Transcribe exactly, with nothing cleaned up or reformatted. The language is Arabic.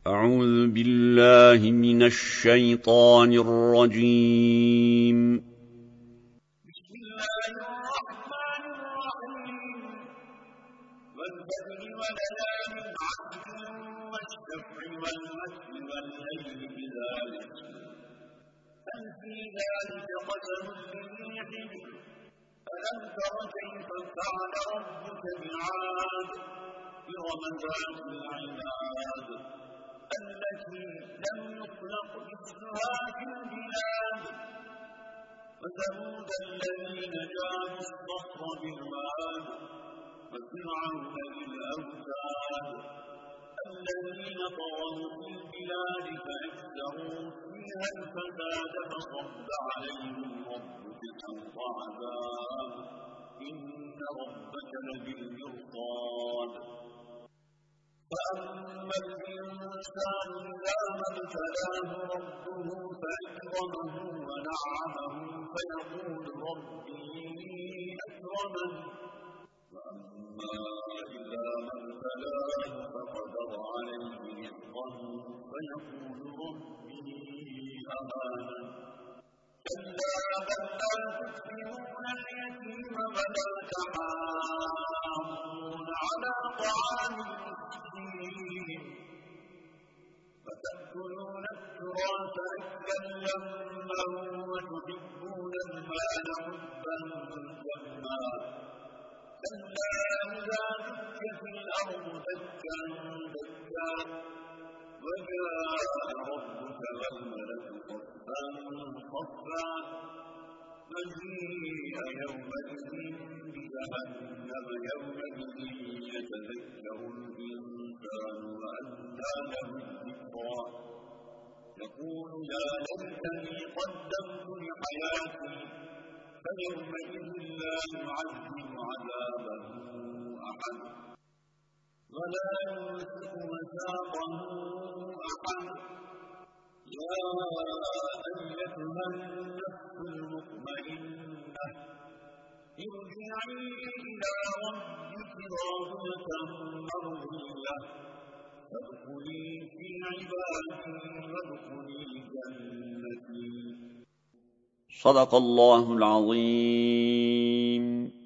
أعوذ بالله من الشيطان الرجيم. بسم الله الرحمن الرحيم. والفجر وليال عشر والشفع والوتر والليل إذا يسر هل في ذلك قسم لذي حجر ألم تر كيف فعل ربك بعاد إرم ذات العماد التي لم يخلق مثلها في البلاد وثمود الذين جابوا الصخر بالواد وفرعون ذي الأوتاد الذين طغوا في البلاد فأكثروا فيها الفساد فصب عليهم ربك سوط عذاب إن ربك لبالمرصاد. فأما الإنسان إذا ما ابتلاه ربه فأكرمه ونعمه فيقول ربي أكرمن وأما إذا ما ابتلاه فقدر عليه رزقه فيقول ربي أهانن كلا بل لا تكرمون اليتيم ولا تحاضون على طعام المسكين وتأكلون التراث أكلا لما وتحبون المال حبا جما كلا إذا دكت الأرض دكا دكا وجاء ربك والملك صفا صفا وجيء يومئذ بجهنم يومئذ يتذكر الإنسان وأنى له الذكرى يقول يا ليتني قدمت لحياتي فيومئذ لا يعذب عذابه أحد ولا يوثق وثاقه أحد. يا أيتها النفس المطمئنة ارجعي إلى ربك راضية مرضية فادخلي في عبادي وادخلي جنتي. صدق الله العظيم.